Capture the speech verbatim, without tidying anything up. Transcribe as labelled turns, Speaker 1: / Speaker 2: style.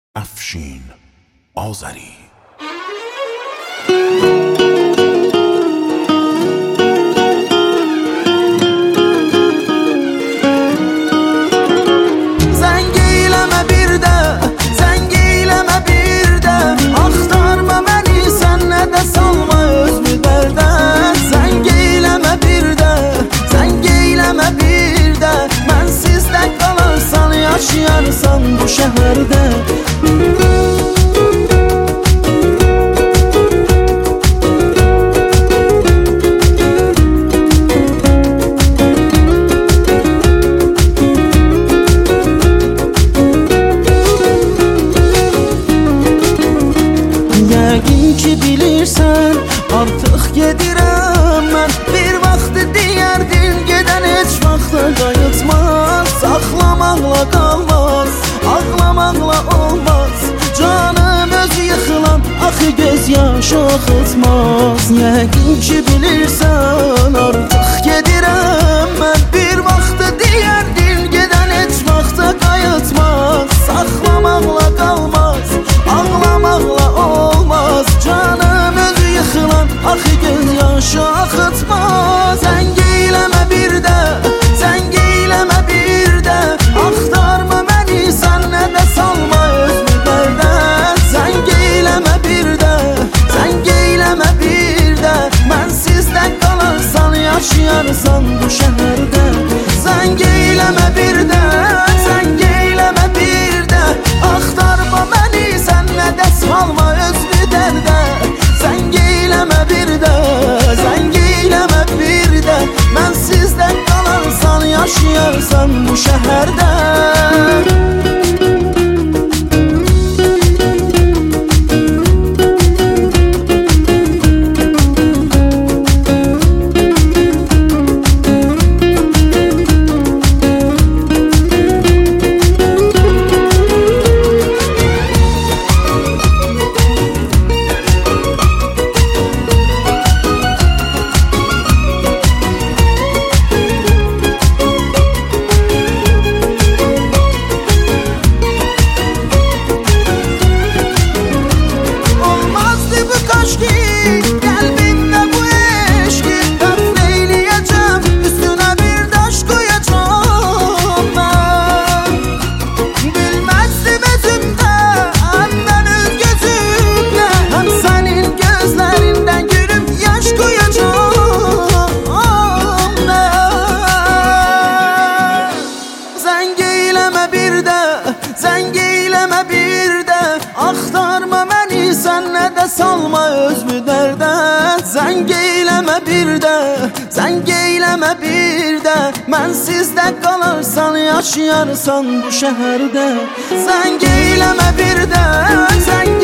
Speaker 1: افشین آذری.
Speaker 2: Zəng eyləmə bir də, zəng eyləmə bir də, axtarma məni, sən nə də salma özünü dərdə. Zəng eyləmə bir də, zəng eyləmə bir də, mənsiz də qalarsan, yaşayarsan bu şəhərdə. Yəqin ki bilirsən, artıq gedirəm mən. Bir vaxtı deyərdin, gedən heç vaxtda qayıtmaz. Saxlamaqla qalmaz, ağlamaqla olmaz. Canım öz yıxılan, axı göz yaşı axıtmaz. Yəqin ki bilirsən, artıq gedirəm mən. Bir vaxtı deyərdin, gedən heç vaxtda qayıtmaz. Saxlamaqla qalmaz, ağlamaqla olmaz. Canım özü yıxılan, axı göz yaşı axıtmaz. Zəng eyləmə bir də, zəng eyləmə bir də, axtarma məni, sən nə də salma özünü dərdə. Zəng eyləmə bir də, zəng eyləmə bir də, mənsiz də qalarsan, yaşayarsan bu şəhərdə. Zəng eyləmə bir də, zəng eyləmə bir də, axtarma məni, sən nə də salma özünü dərdə. Zəng eyləmə bir də, zəng eyləmə bir də, mənsiz də qalarsan, yaşayarsan bu şəhərdə. Zəng eyləmə bir də, axtarma məni, sən nə də salma özünü dərdə. Zəng eyləmə bir də, zəng eyləmə bir də, mənsiz də qalarsan, yaşayarsan bu şəhərdə. Zəng eyləmə bir də, zəng